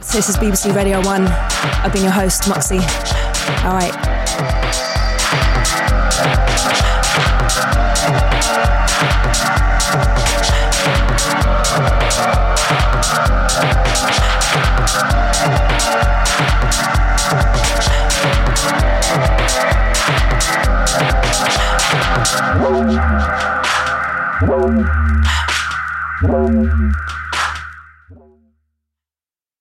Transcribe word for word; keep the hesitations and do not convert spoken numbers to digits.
This is B B C Radio one. I've been your host, Moxie. All right. Whoa. Whoa. Whoa.